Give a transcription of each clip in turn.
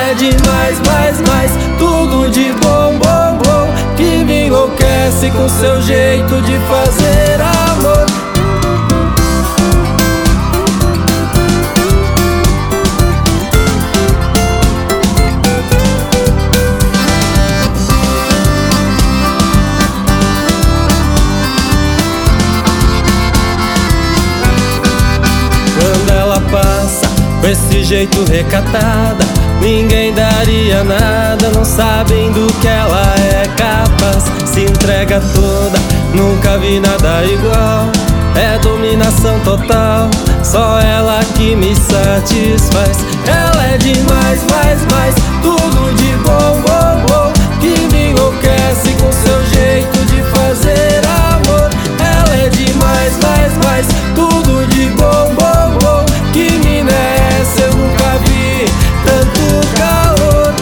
Ela é demais, mais, tudo de bom, bom, bom, que me enlouquece com seu jeito de fazer amor. Quando ela passa com esse jeito recatada, ninguém daria nada, não sabem do que ela é capaz. Se entrega toda, nunca vi nada igual. É dominação total, só ela que me satisfaz. Ela é demais, mais, tudo de bom, bom, bom, que me enlouquece com seu jeito de fazer amor. Ela é demais, mais, tudo de bom, bom, bom, que me nessa eu nunca vi tanto calor.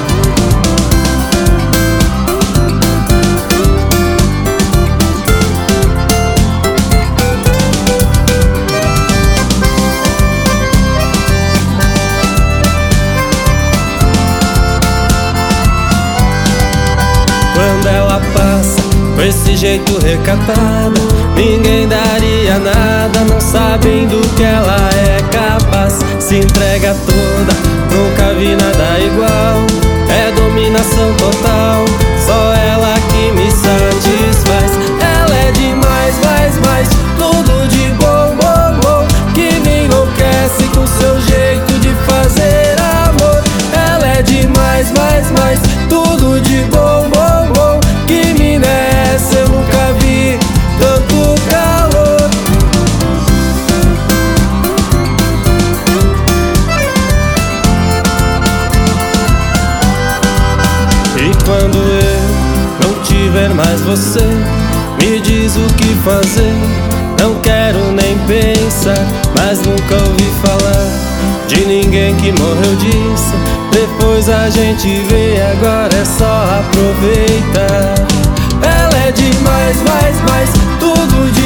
Quando ela passa com esse jeito recatada, ninguém daria nada, não sabem do que ela é capaz. Se entrega toda, nunca vi nada igual. É dominação total, só ela que me satisfaz. Ela é demais, mais, tudo de bom, bom, bom, que me enlouquece com seu jeito de fazer amor. Ela é demais, mais, tudo de bom, bom, bom, que me nessa eu nunca vi tanto calor. E quando eu não tiver mais você, me diz o que fazer. Não quero nem pensar, mas nunca ouvi falar de ninguém que morreu disso. Depois a gente vê, agora é só aproveitar. Ela é demais, mais, tudo de